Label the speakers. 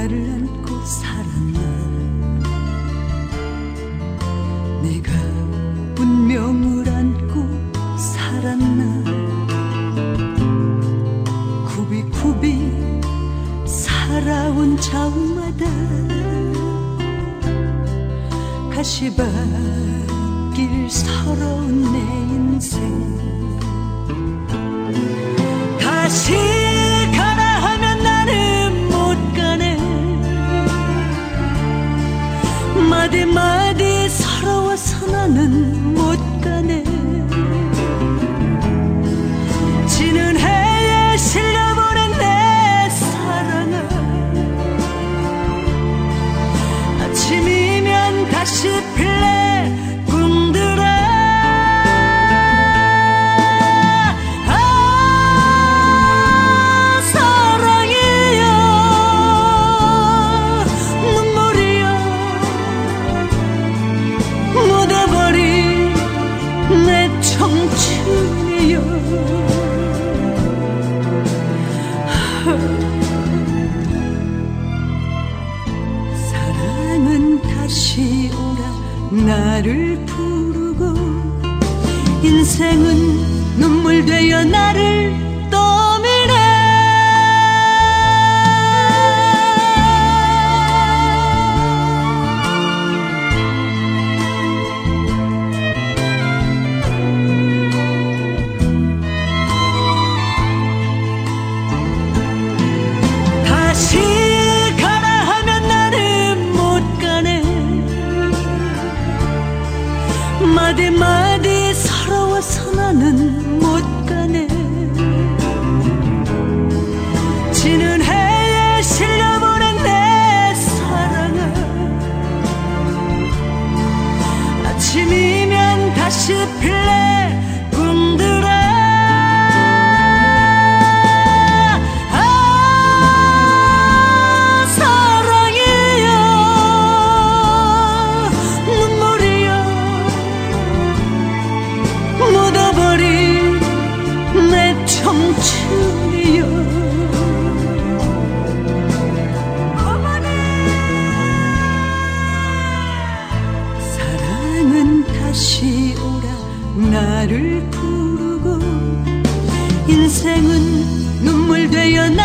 Speaker 1: 나를 안고 살았나. 내가 운명을 안고 살았나. 굽이굽이 살아온 자우마다 가시밭길 서러운 내 인생. 다시 가라 하면 나는 못 가네. 마디마디 서러워서 나는 못 가네. 지는 해에 실려보낸 내 사랑아. 아침이면 다시 필래 꿈들아. 청춘이여. 사랑은 다시 오라 나를 부르고 인생은 눈물 되어 나를 떠미네. 다시 가라 하면 나는 못 가네. 마디마디 서러워서 나는 못 가네. 지는 해에 실려보낸 내 사랑아. 아침이면 다시 필래 꿈들아. 청춘이여. 사랑은 다시 오라 나를 부르고 인생은 눈물 되어 나